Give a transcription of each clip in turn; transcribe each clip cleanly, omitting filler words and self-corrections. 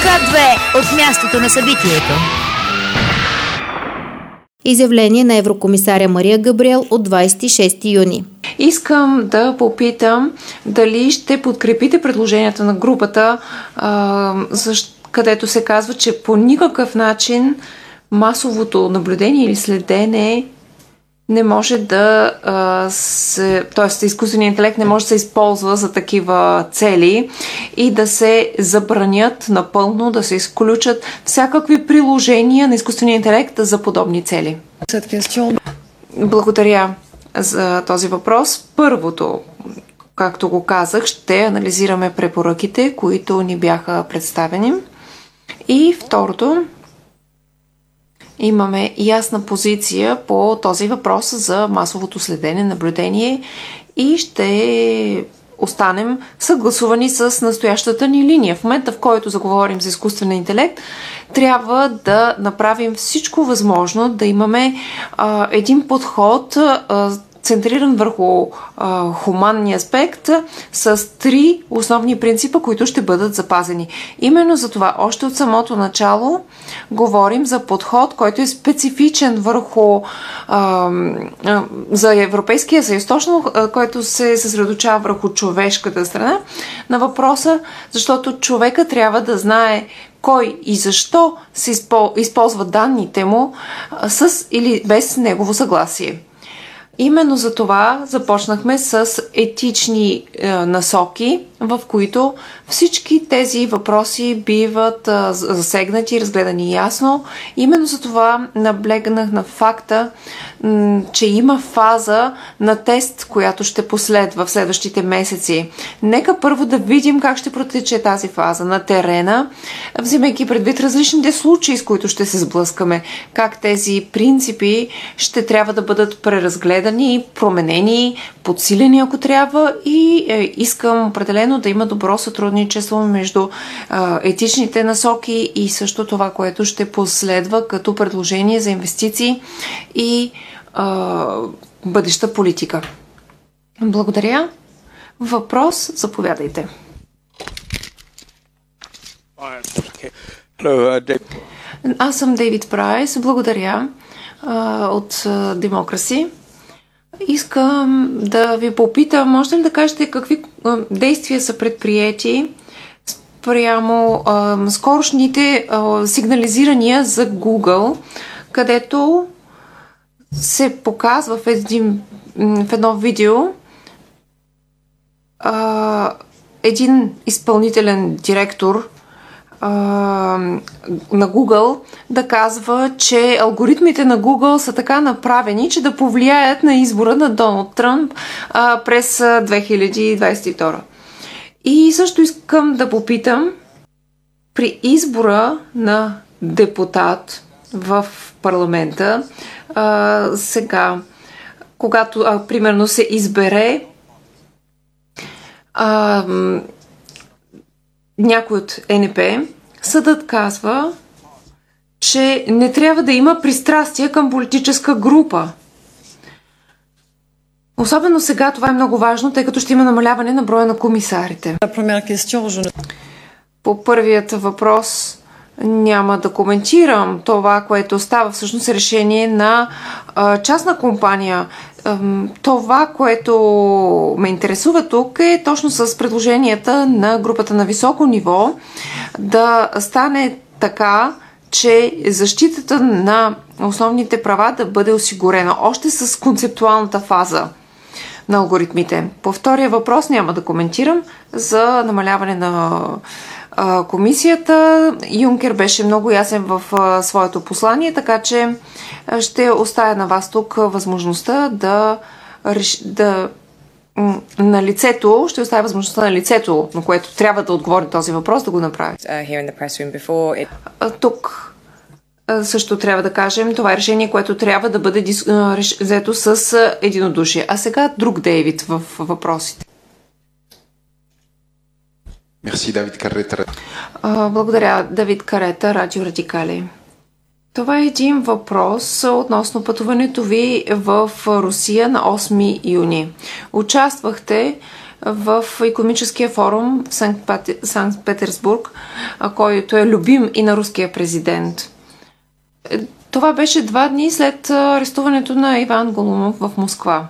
Х2 от мястото на събитието. Изявление на еврокомисаря Мария Габриел от 26 юни. Искам да попитам дали ще подкрепите предложенията на групата, където се казва, че по никакъв начин масовото наблюдение или следене не може да т.е. изкуственият интелект не може да се използва за такива цели и да се забранят напълно, да се изключат всякакви приложения на изкуствения интелект за подобни цели. Благодаря за този въпрос. Първото, както го казах, ще анализираме препоръките, които ни бяха представени. И второто, имаме ясна позиция по този въпрос за масовото следене, наблюдение и ще останем съгласувани с настоящата ни линия. В момента, в който заговорим за изкуствен интелект, трябва да направим всичко възможно да имаме един подход, центриран върху хуманния аспект, с три основни принципа, които ще бъдат запазени. Именно за това, още от самото начало, говорим за подход, който е специфичен върху за Европейския съюз, точно който се съсредоточава върху човешката страна на въпроса, защото човека трябва да знае кой и защо се използва данните му с или без негово съгласие. Именно за това започнахме с етични насоки, в които всички тези въпроси биват засегнати и разгледани ясно. Именно за това наблегнах на факта, че има фаза на тест, която ще последва в следващите месеци. Нека първо да видим как ще протече тази фаза на терена, вземайки предвид различните случаи, с които ще се сблъскаме, как тези принципи ще трябва да бъдат преразгледани, променени, подсилени ако трябва, и искам определено да има добро сътрудничество между етичните насоки и също това, което ще последва като предложение за инвестиции и бъдеща политика. Благодаря. Въпрос? Заповядайте. Аз съм Дейвид Прайс. Благодаря от Демокраси. Искам да ви попитам, можете ли да кажете какви действия са предприети спрямо скорошните сигнализирания за Google, където се показва в едно видео един изпълнителен директор на Google да казва, че алгоритмите на Google са така направени, че да повлияят на избора на Доналд Тръмп през 2022. И също искам да попитам, при избора на депутат в парламента, сега, когато примерно се избере някой от НП, съдът казва, че не трябва да има пристрастие към политическа група. Особено сега това е много важно, тъй като ще има намаляване на броя на комисарите. По първият въпрос няма да коментирам това, което става всъщност решение на частна компания. Това, което ме интересува тук, е точно с предложенията на групата на високо ниво да стане така, че защитата на основните права да бъде осигурена още с концептуалната фаза на алгоритмите. По втория въпрос няма да коментирам за намаляване на комисията. Юнкер беше много ясен в своето послание, така че ще оставя на вас тук възможността на лицето, ще оставя възможността на лицето, на което трябва да отговори този въпрос, да го направи. Тук също трябва да кажем, това е решение, което трябва да бъде взето с единодушие. А сега друг Дейвид в въпросите. Мерси, Давид Карета. Благодаря, Давид Карета, Радио Радикали. Това е един въпрос относно пътуването ви в Русия на 8 юни. Участвахте в икономическия форум в Санкт-Петербург, който е любим и на руския президент. Това беше 2 дни след арестуването на Иван Голунов в Москва.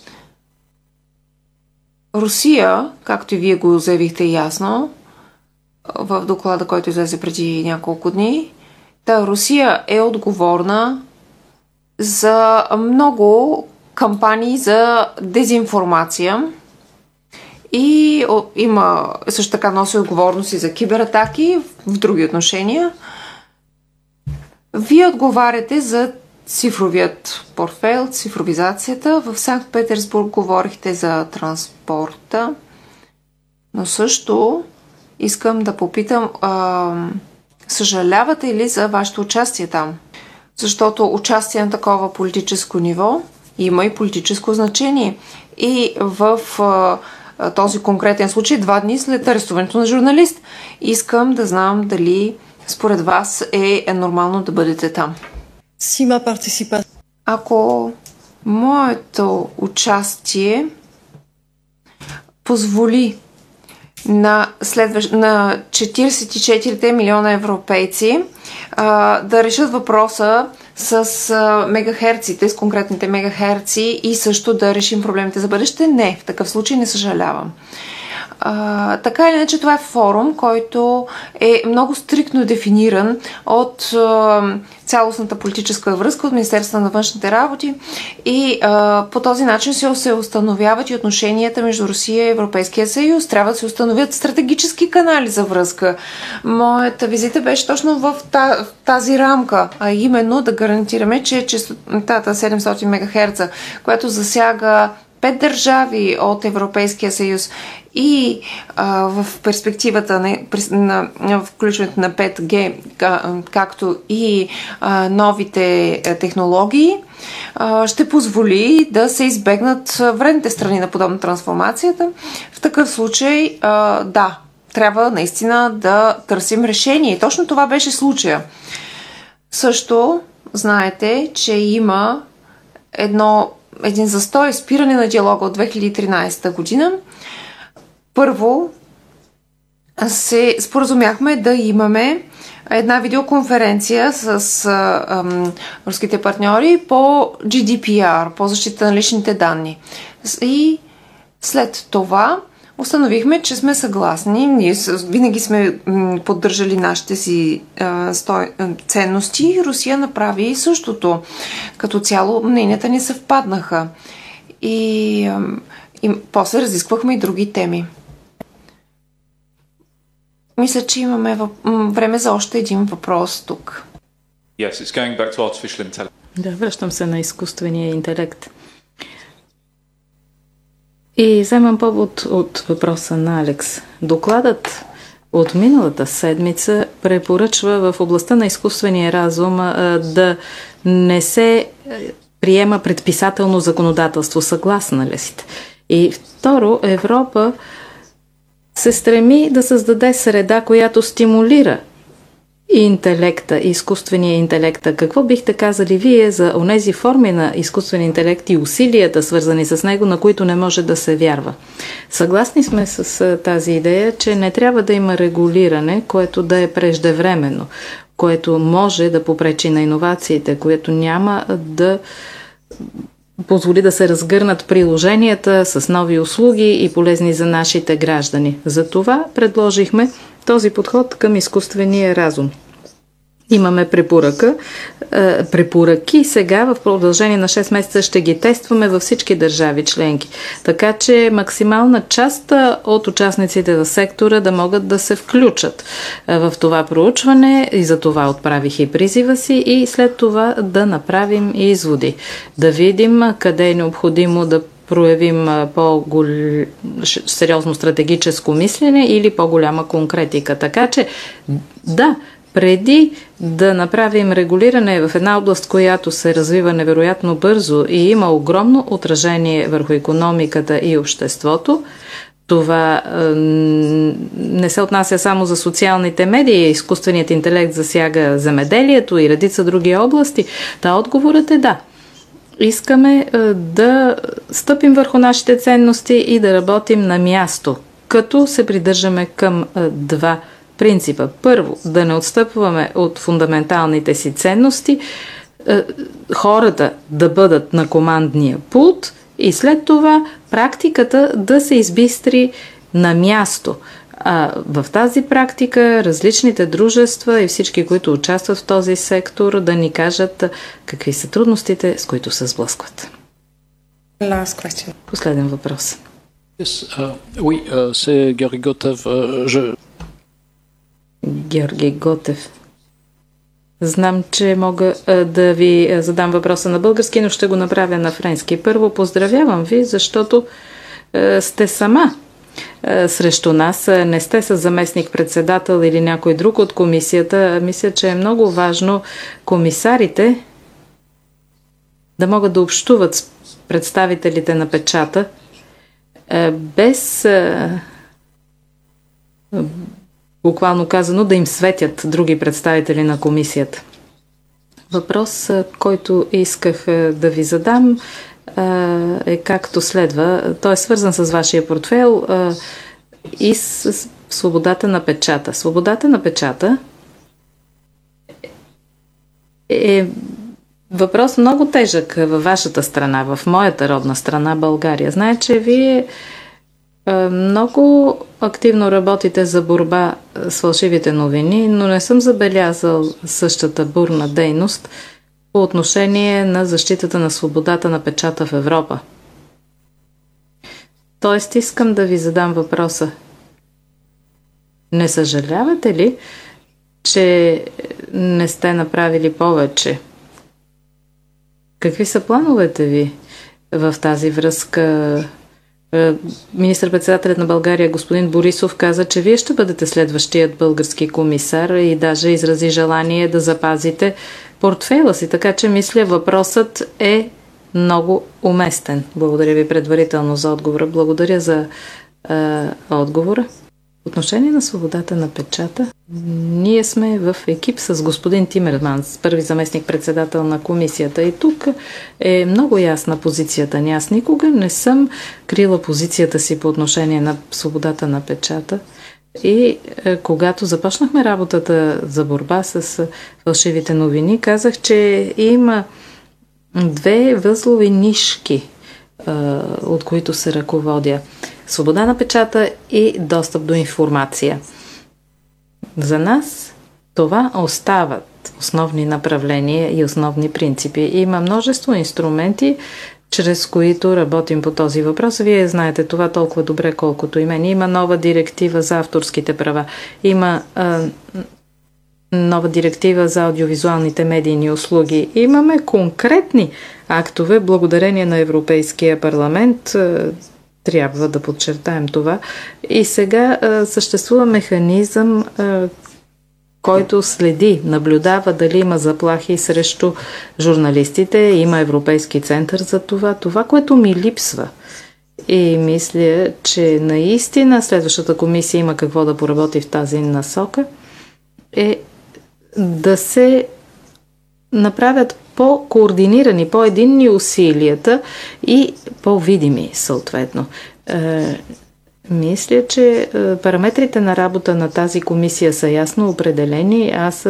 Русия, както и вие го заявихте ясно в доклада, който излезе преди няколко дни, Русия е отговорна за много кампании за дезинформация и има също така носи отговорности за кибератаки в други отношения. Вие отговаряте за цифровият портфейл, цифровизацията. В Санкт-Петербург говорихте за транспорта, но също искам да попитам, съжалявате ли за вашето участие там? Защото участие на такова политическо ниво има и политическо значение. И в този конкретен случай 2 дни след арестуването на журналист. Искам да знам дали според вас е нормално да бъдете там. Ако моето участие позволи на 44 милиона европейци да решат въпроса с мегахерците, с конкретните мегахерци и също да решим проблемите за бъдеще, не, в такъв случай не съжалявам. Така или иначе, това е форум, който е много стриктно дефиниран от цялостната политическа връзка от Министерството на външните работи и по този начин се установяват и отношенията между Русия и Европейския съюз. Трябва да се установят стратегически канали за връзка. Моята визита беше точно в тази рамка, а именно да гарантираме, че честотата 700 МГц, която засяга 5 държави от Европейския съюз и в перспективата на включването на 5G, както и новите технологии, ще позволи да се избегнат вредните страни на подобна трансформацията. В такъв случай, да, трябва наистина да търсим решение. И точно това беше случая. Също знаете, че има един застой, спиране на диалога от 2013 година. Първо се споразумяхме да имаме една видеоконференция с руските партньори по GDPR, по защита на личните данни. И след това установихме, че сме съгласни. Ние винаги сме поддържали нашите си ценности. Русия направи същото. Като цяло мненията ни съвпаднаха. И после разисквахме и други теми. Мисля, че имаме време за още един въпрос тук. Yes, it's going back to artificial intelligence. Да, връщам се на изкуствения интелект. И вземам повод от въпроса на Алекс. Докладът от миналата седмица препоръчва в областта на изкуствения разум да не се приема предписателно законодателство. Съгласна ли сте? И второ, Европа се стреми да създаде среда, която стимулира интелекта, изкуствения интелект. Какво бихте казали вие за онези форми на изкуствен интелект и усилията, свързани с него, на които не може да се вярва? Съгласни сме с тази идея, че не трябва да има регулиране, което да е преждевременно, което може да попречи на иновациите, което няма да позволи да се разгърнат приложенията с нови услуги и полезни за нашите граждани. Затова предложихме този подход към изкуствения разум. Имаме препоръки. Сега в продължение на 6 месеца ще ги тестваме във всички държави членки. Така че максимална част от участниците в сектора да могат да се включат в това проучване и за това отправих и призива си и след това да направим изводи. Да видим къде е необходимо да проявим по-сериозно стратегическо мислене или по-голяма конкретика. Така че да, преди да направим регулиране в една област, която се развива невероятно бързо и има огромно отражение върху икономиката и обществото, това не се отнася само за социалните медии, изкуственият интелект засяга земеделието и редица други области. Та отговорът е да. искаме да стъпим върху нашите ценности и да работим на място, като се придържаме към два принципа. Първо, да не отстъпваме от фундаменталните си ценности, хората да бъдат на командния пулт и след това практиката да се избистри на място. В тази практика различните дружества и всички, които участват в този сектор, да ни кажат какви са трудностите, с които се сблъскват. Последен въпрос. C'est Георги Готев. Георги Готев. Знам, че мога да ви задам въпроса на български, но ще го направя на френски. Първо, поздравявам ви, защото сте сама срещу нас. Не сте с заместник-председател или някой друг от комисията. Мисля, че е много важно комисарите да могат да общуват с представителите на печата без буквално казано да им светят други представители на комисията. Въпрос, който исках да ви задам, е както следва. Той е свързан с вашия портфейл и с свободата на печата. Свободата на печата е въпрос много тежък във вашата страна, в моята родна страна България. Знае, че вие много активно работите за борба с фалшивите новини, но не съм забелязал същата бурна дейност по отношение на защитата на свободата на печата в Европа. Тоест, искам да ви задам въпроса. Не съжалявате ли, че не сте направили повече? Какви са плановете ви в тази връзка? Министър-председателят на България господин Борисов каза, че вие ще бъдете следващият български комисар и даже изрази желание да запазите портфейла си. Така че мисля, въпросът е много уместен. Благодаря ви предварително за отговора. Благодаря за отговора. Отношение на свободата на печата, ние сме в екип с господин Тимерманс, първи заместник-председател на комисията. И тук е много ясна позицията ни. Аз никога не съм крила позицията си по отношение на свободата на печата. И когато започнахме работата за борба с фалшивите новини, казах, че има две възлови нишки, от които се ръководя. Свобода на печата и достъп до информация. За нас това остават основни направления и основни принципи. Има множество инструменти, чрез които работим по този въпрос. Вие знаете това толкова добре, колкото и мен. Има нова директива за авторските права. Има нова директива за аудиовизуалните медийни услуги. Имаме конкретни актове, благодарение на Европейския парламент. Трябва да подчертаем това. И сега съществува механизъм, който следи, наблюдава дали има заплахи срещу журналистите. Има Европейски център за това. Това, което ми липсва, и мисля, че наистина следващата комисия има какво да поработи в тази насока, е да се направят по-координирани, по-единни усилията и по-видими съответно. Мисля, че параметрите на работа на тази комисия са ясно определени. Аз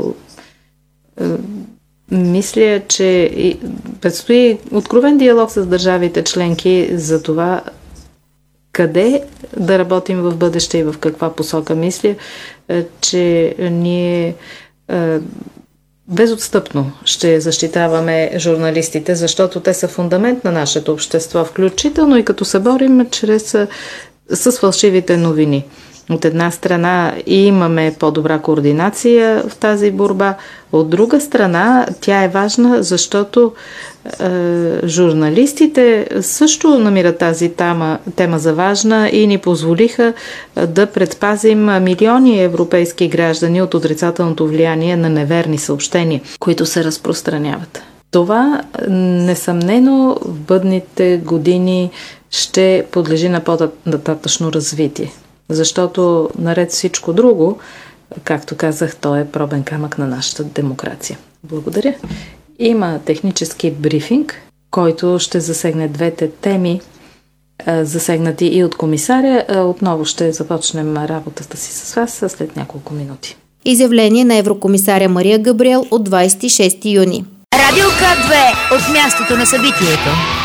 мисля, че предстои откровен диалог с държавите членки за това къде да работим в бъдеще и в каква посока. Мисля, че ние безотстъпно ще защитаваме журналистите, защото те са фундамент на нашето общество, включително и като се борим с фалшивите новини. От една страна имаме по-добра координация в тази борба, от друга страна тя е важна, защото журналистите също намират тази тема за важна и ни позволиха да предпазим милиони европейски граждани от отрицателното влияние на неверни съобщения, които се разпространяват. Това несъмнено в бъдните години ще подлежи на по-нататъчно развитие. Защото наред всичко друго, както казах, то е пробен камък на нашата демокрация. Благодаря. Има технически брифинг. който ще засегне двете теми, засегнати и от комисаря. Отново ще започнем работата си с вас след няколко минути. Изявление на еврокомисаря Мария Габриел от 26 юни. Радио К2 от мястото на събитието.